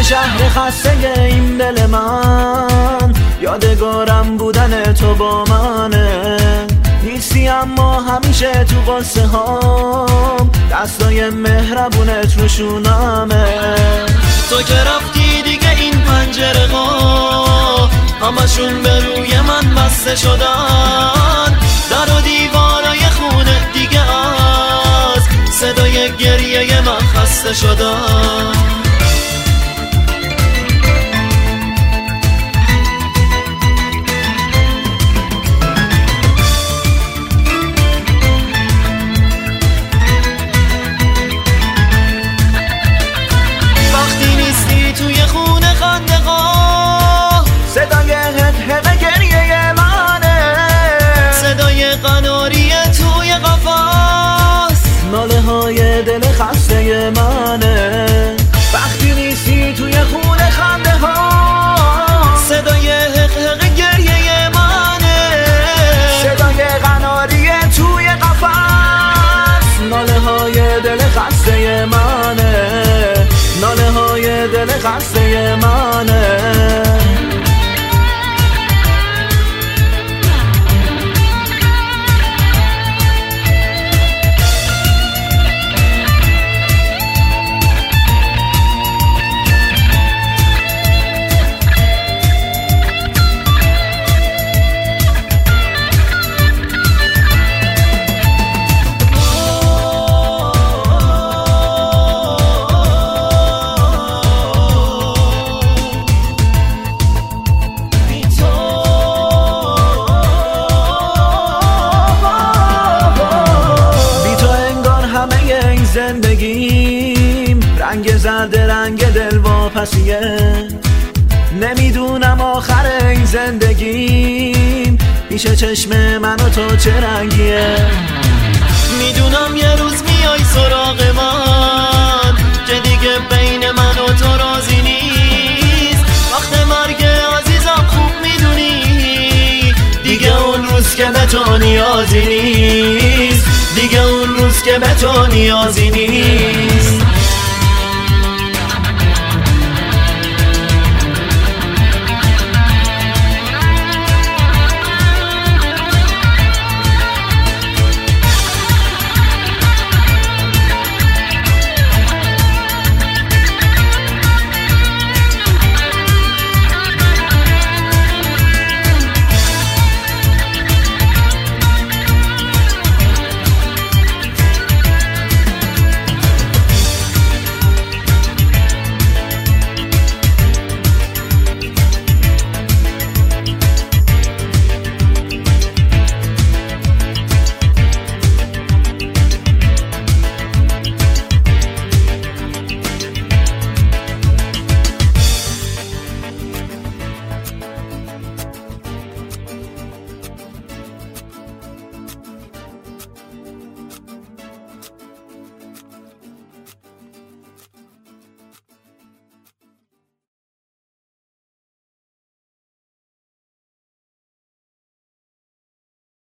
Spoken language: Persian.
شهر خسته این دل من، یادگارم بودن تو با منه. نیستی اما همیشه تو قصه هام، دستای مهربونت روشونمه. تو که رفتی دیگه این پنجره ها همشون به روی من بسته شدن. در و دیوارای خونه دیگه از صدای گریه من خسته شدن. صدای حق گریه منه، صدای قناری توی قفس، ناله های دل خسته منه. وقتی نیستی توی خونه خنده ها، صدای حق گریه منه، صدای قناری توی قفس، ناله های دل خسته منه، ناله های دل خسته منه. زندگیم رنگ زرد رنگ دل واپسیه، نمیدونم آخر این زندگیم پیش چشم من و تو چه رنگیه. میدونم یه روز میای سراغ من که دیگه بین من و تو رازی نیست. وقت مرگ عزیزم خوب میدونی دیگه اون روز که به تو نیازی نیست، دیگه اون روز که به تو نیازی نیست.